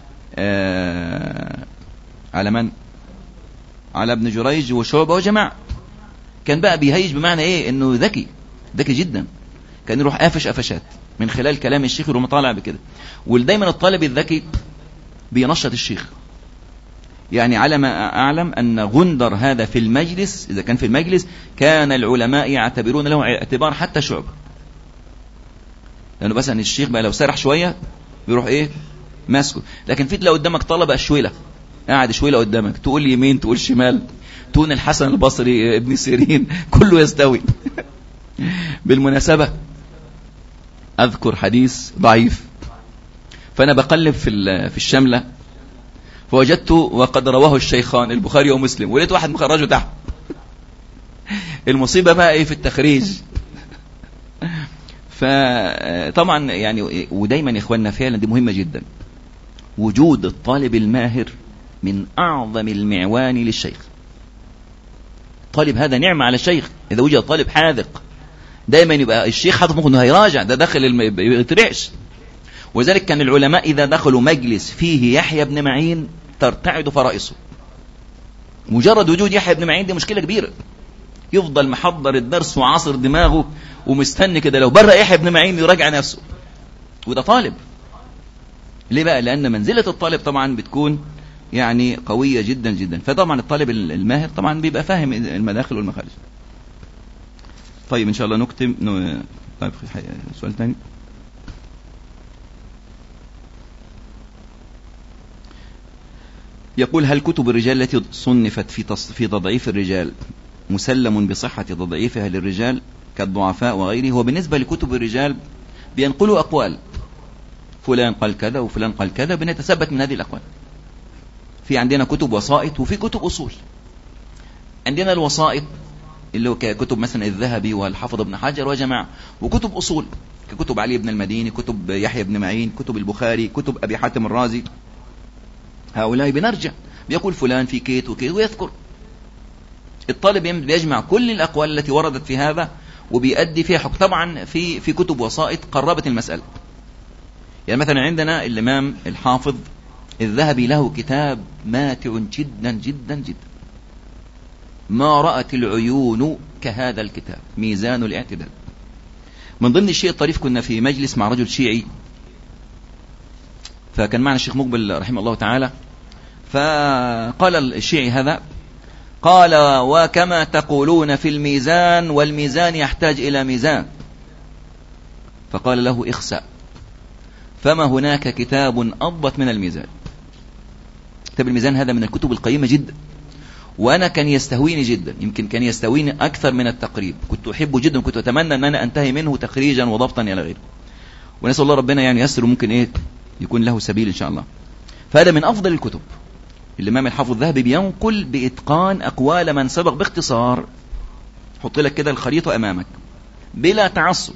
آه على من؟ على ابن جريج وشعبة وجماعة، كان بقى بيهيج بمعنى إيه؟ إنه ذكي ذكي جدا، كان يروح قافش قفشات من خلال كلام الشيخ يروح مطالع بكده. ودايما الطالب الذكي بينشط الشيخ. يعني على ما أعلم أن غندر هذا في المجلس، إذا كان في المجلس كان العلماء يعتبرون له اعتبار حتى شعبة، لأنه بس أن الشيخ بقى لو سرح شوية بيروح إيه ماسكه. لكن في لو قدامك طلبة أشولة قاعد شوية قدامك، تقول يمين تقول شمال، تقول الحسن البصري ابن سيرين، كله يستوي. بالمناسبة أذكر حديث ضعيف، فأنا بقلب في في الشملة فوجدته وقد رواه الشيخان البخاري ومسلم، ولقيت واحد مخرجه تحت. المصيبة بقى ايه في التخريج. فطبعا يعني ودايما يا اخواننا فعلا دي مهمة جدا، وجود الطالب الماهر من اعظم المعوان للشيخ. الطالب هذا نعمة على الشيخ، اذا وجد طالب حاذق دايما يبقى الشيخ حاطط مخه انه هيراجع، ده داخل ما يترعش. وذلك كان العلماء اذا دخلوا مجلس فيه يحيى بن معين ترتعد فرائصه. مجرد وجود يحيى بن معين دي مشكلة كبيرة، يفضل محضر الدرس وعاصر دماغه ومستني كده لو برا يحيى بن معين يراجع نفسه، وده طالب. ليه بقى؟ لأن منزلة الطالب طبعا بتكون يعني قوية جدا جدا. فطبعا الطالب الماهر طبعا بيبقى فاهم المداخل والمخارج. طيب إن شاء الله نكتب ن... طيب سؤال ثاني. يقول هل كتب الرجال التي صنفت في تص... في تضعيف الرجال مسلم بصحة تضعيفها للرجال كالضعفاء وغيره؟ هو بالنسبة لكتب الرجال بينقلوا أقوال، فلان قال كذا وفلان قال كذا، بنتثبت من هذه الأقوال. في عندنا كتب وسائط وفي كتب أصول. عندنا الوسائط اللي هو كتب مثلا الذهبي والحافظ ابن حجر وجماعة، وكتب أصول ككتب علي بن المديني، كتب يحيى بن معين، كتب البخاري، كتب أبي حاتم الرازي. هؤلاء بنرجع بيقول فلان في كيت وكيت ويذكر. الطالب بيجمع كل الأقوال التي وردت في هذا وبيؤدي فيها حكم. طبعا في في كتب وسائط قربت المسألة. يعني مثلا عندنا الإمام الحافظ الذهبي له كتاب ماتع جدا جدا جدا، ما رأت العيون كهذا الكتاب، ميزان الاعتدال. من ضمن الشيء الطريف، كنا في مجلس مع رجل شيعي، فكان معنا الشيخ مقبل رحمه الله تعالى، فقال الشيعي هذا، قال وكما تقولون في الميزان والميزان يحتاج إلى ميزان. فقال له اخسأ، فما هناك كتاب أضبط من الميزان. كتاب الميزان هذا من الكتب القيمة جدا، وأنا كان يستهويني جدا، يمكن كان يستهويني أكثر من التقريب. كنت أحبه جدا، كنت أتمنى أن أنا أنتهي منه تخريجا وضبطا إلى غيره. ونسأل الله ربنا يعني يسر، ممكن إيه يكون له سبيل إن شاء الله. فهذا من أفضل الكتب. الإمام الحافظ الذهبي بينقل بإتقان أقوال من سبق باختصار، حط لك كده الخريطة أمامك بلا تعصب.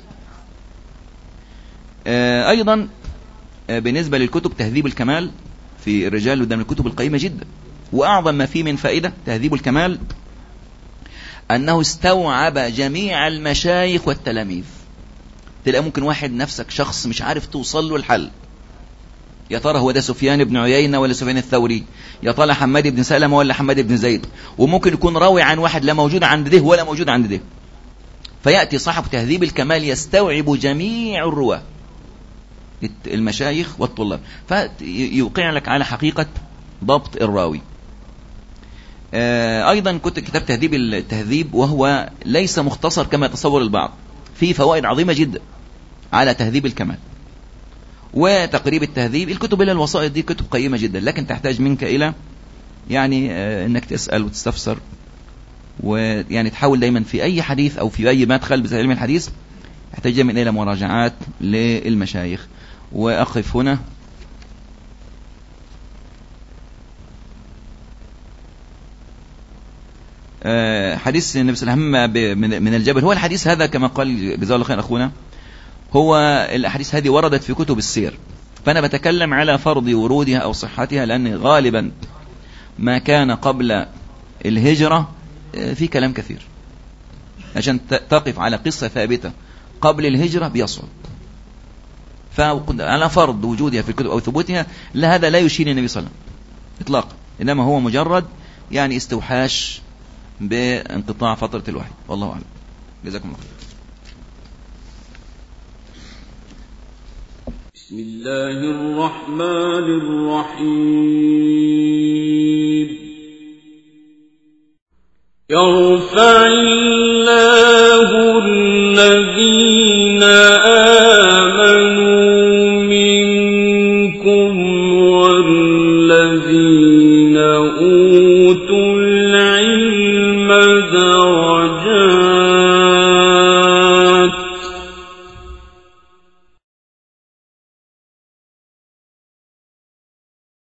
آه أيضا آه بالنسبة للكتب تهذيب الكمال في الرجال، وده من الكتب القيمة جدا، وأعظم ما فيه من فائدة تهذيب الكمال أنه استوعب جميع المشايخ والتلاميذ. تلاقي ممكن واحد نفسك شخص مش عارف توصل له الحل، يا ترى هو ده سفيان بن عيينة ولا سفيان الثوري، يا ترى حماد بن سلمة ولا حماد بن زيد، وممكن يكون راوي عن واحد لا موجود عند ده ولا موجود عند ده. فيأتي صاحب تهذيب الكمال يستوعب جميع الرواة المشايخ والطلاب، فيوقع لك على حقيقة ضبط الراوي. أيضا كنت كتاب تهذيب التهذيب، وهو ليس مختصر كما يتصور البعض، فيه فوائد عظيمة جدا على تهذيب الكمال وتقريب التهذيب. الكتب إلى الوسائط دي كتب قيمة جدا، لكن تحتاج منك إلى يعني أنك تسأل وتستفسر، ويعني تحاول دايما في أي حديث أو في أي مدخل بزي علم الحديث يحتاج دايما إلى مراجعات للمشايخ. وأقف هنا. حديث النبي صلى الله عليه وسلم من الجبل، هو الحديث هذا كما قال جزاه الله خير أخونا، هو الأحاديث هذه وردت في كتب السير، فأنا بتكلم على فرض ورودها أو صحتها، لأن غالبا ما كان قبل الهجرة في كلام كثير. عشان تقف على قصة ثابتة قبل الهجرة بيصعب، فعلى فرض وجودها في الكتب أو ثبوتها لهذا لا يشير النبي صلى الله عليه وسلم إطلاقا، إنما هو مجرد يعني استوحاش بانقطاع فترة الوحي. والله أعلم. جزاكم الله خير. بسم الله الرحمن الرحيم. يوم